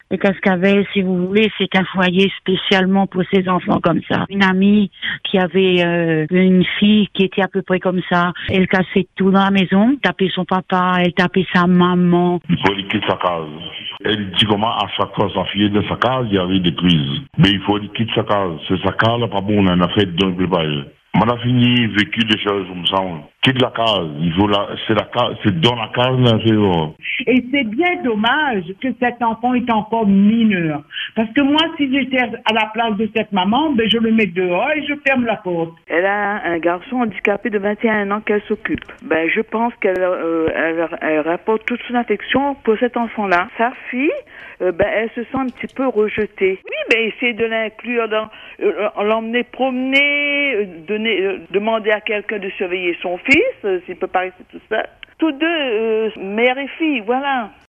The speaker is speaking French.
Et Cascavel, si vous voulez, c'est un foyer spécialement pour ces enfants comme ça. Une amie qui avait une fille qui était à peu près comme ça. Elle cassait tout dans la maison, tapait son papa, elle tapait sa maman. Il faut liquider sa case. Elle dit comment à chaque fois sa fille dans sa case, il y avait des crises. Mais il faut liquider sa case. C'est sa case, là, pas bon, on a fait dans le préparé. On a fini, vécu des choses comme ça. Quitte la case. Il faut c'est la case, c'est dans la case, là, c'est. Et c'est bien dommage que cet enfant est encore mineur. Parce que moi, si j'étais à la place de cette maman, ben, je le mets dehors et je ferme la porte. Elle a un garçon handicapé de 21 ans qu'elle s'occupe. Ben, je pense elle rapporte toute son affection pour cet enfant-là. Sa fille, ben, elle se sent un petit peu rejetée. Oui, ben, essayer de l'inclure l'emmener promener, demander à quelqu'un de surveiller son fils, s'il peut pas rester tout seul. Tous deux, mère et fille, voilà.